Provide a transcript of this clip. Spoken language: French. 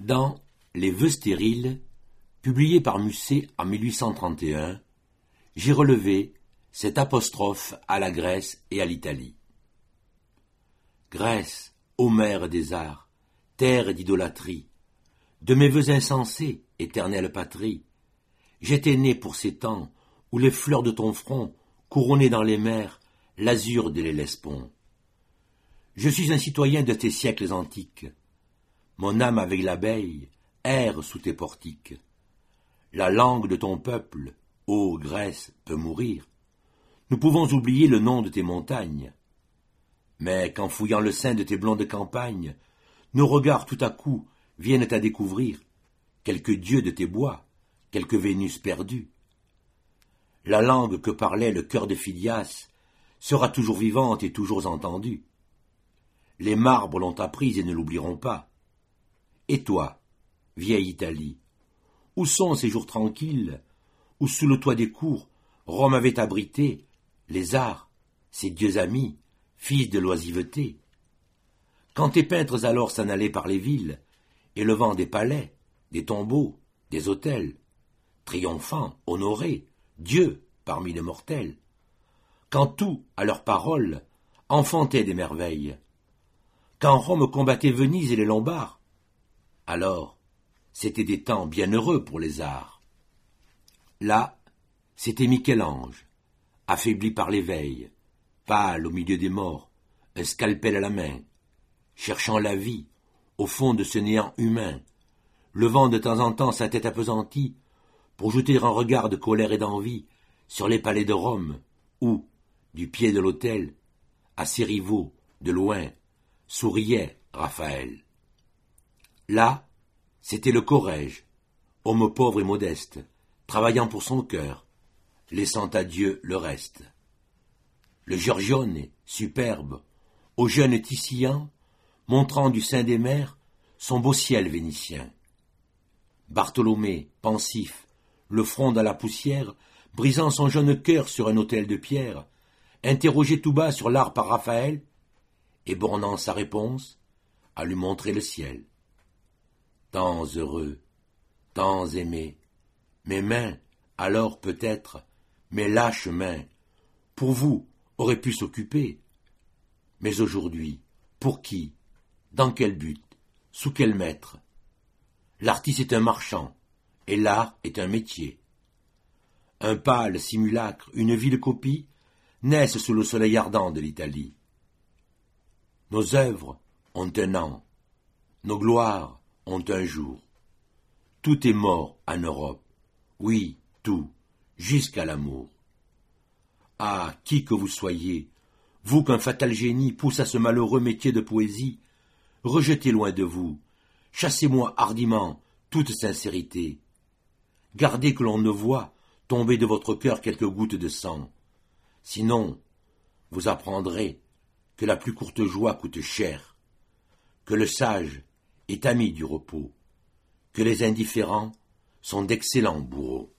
Dans Les vœux stériles, publié par Musset en 1831, j'ai relevé cette apostrophe à la Grèce et à l'Italie. Grèce, ô mère des arts, terre d'idolâtrie, de mes vœux insensés, éternelle patrie, j'étais né pour ces temps où les fleurs de ton front couronnaient dans les mers l'azur de l'Hellespont. Je suis un citoyen de tes siècles antiques. Mon âme avec l'abeille erre sous tes portiques. La langue de ton peuple, ô Grèce, peut mourir. Nous pouvons oublier le nom de tes montagnes. Mais qu'en fouillant le sein de tes blondes campagnes, nos regards tout à coup viennent à découvrir quelque dieu de tes bois, quelque Vénus perdue. La langue que parlait le cœur de Phidias sera toujours vivante et toujours entendue. Les marbres l'ont apprise et ne l'oublieront pas. Et toi, vieille Italie, où sont ces jours tranquilles, où sous le toit des cours, Rome avait abrité les arts, ses dieux amis, fils de l'oisiveté? Quand tes peintres alors s'en allaient par les villes, élevant des palais, des tombeaux, des hôtels, triomphants, honorés, dieux parmi les mortels, quand tout, à leurs paroles, enfantait des merveilles, quand Rome combattait Venise et les Lombards, alors c'étaient des temps bien heureux pour les arts. Là, c'était Michel-Ange, affaibli par l'éveil, pâle au milieu des morts, un scalpel à la main, cherchant la vie au fond de ce néant humain, levant de temps en temps sa tête appesantie pour jeter un regard de colère et d'envie sur les palais de Rome, où, du pied de l'autel, à ses rivaux, de loin, souriait Raphaël. Là, c'était le Corrège, homme pauvre et modeste, travaillant pour son cœur, laissant à Dieu le reste. Le Giorgione, superbe, aux jeunes Titien, montrant du sein des mers son beau ciel vénitien. Bartholomé, pensif, le front dans la poussière, brisant son jeune cœur sur un autel de pierre, interrogé tout bas sur l'art par Raphaël, et bornant sa réponse à lui montrer le ciel. Temps heureux, temps aimé, mes mains, alors peut-être, mes lâches mains, pour vous, auraient pu s'occuper. Mais aujourd'hui, pour qui? Dans quel but? Sous quel maître? L'artiste est un marchand, et l'art est un métier. Un pâle simulacre, une vile copie, naissent sous le soleil ardent de l'Italie. Nos œuvres ont un an, nos gloires ont un jour. Tout est mort en Europe, oui, tout, jusqu'à l'amour. Ah, qui que vous soyez, vous qu'un fatal génie pousse à ce malheureux métier de poésie, rejetez loin de vous, chassez-moi hardiment toute sincérité. Gardez que l'on ne voie tomber de votre cœur quelques gouttes de sang. Sinon, vous apprendrez que la plus courte joie coûte cher, que le sage est ami du repos, que les indifférents sont d'excellents bourreaux.